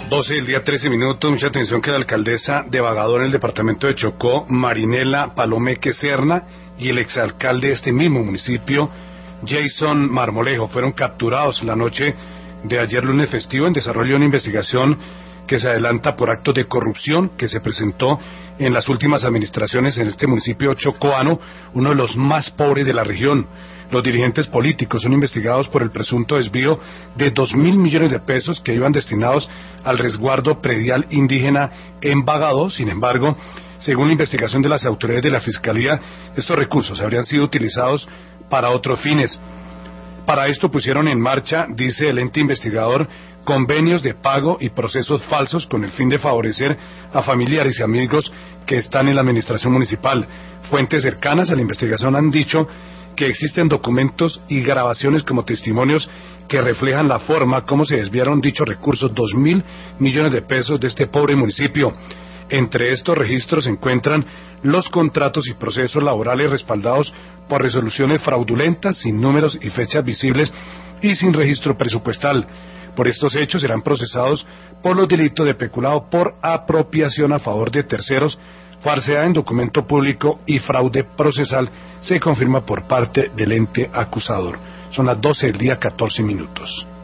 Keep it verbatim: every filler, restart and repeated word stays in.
doce del día, trece minutos. Mucha atención que la alcaldesa de Bagadó en el departamento de Chocó, Marinela Palomeque Serna, y el exalcalde de este mismo municipio, Jason Marmolejo, fueron capturados la noche de ayer lunes festivo en desarrollo de una investigación que se adelanta por actos de corrupción que se presentó en las últimas administraciones en este municipio chocoano, uno de los más pobres de la región. Los dirigentes políticos son investigados por el presunto desvío de dos mil millones de pesos que iban destinados al resguardo predial indígena en Bagadó. Sin embargo, según la investigación de las autoridades de la Fiscalía, estos recursos habrían sido utilizados para otros fines. Para esto pusieron en marcha, dice el ente investigador, convenios de pago y procesos falsos con el fin de favorecer a familiares y amigos que están en la administración municipal. Fuentes cercanas a la investigación han dicho que existen documentos y grabaciones como testimonios que reflejan la forma como se desviaron dichos recursos, dos mil millones de pesos de este pobre municipio. Entre estos registros se encuentran los contratos y procesos laborales respaldados por resoluciones fraudulentas, sin números y fechas visibles y sin registro presupuestal. Por estos hechos serán procesados por los delitos de peculado por apropiación a favor de terceros, falsedad en documento público y fraude procesal, se confirma por parte del ente acusador. Son las doce del día, catorce minutos.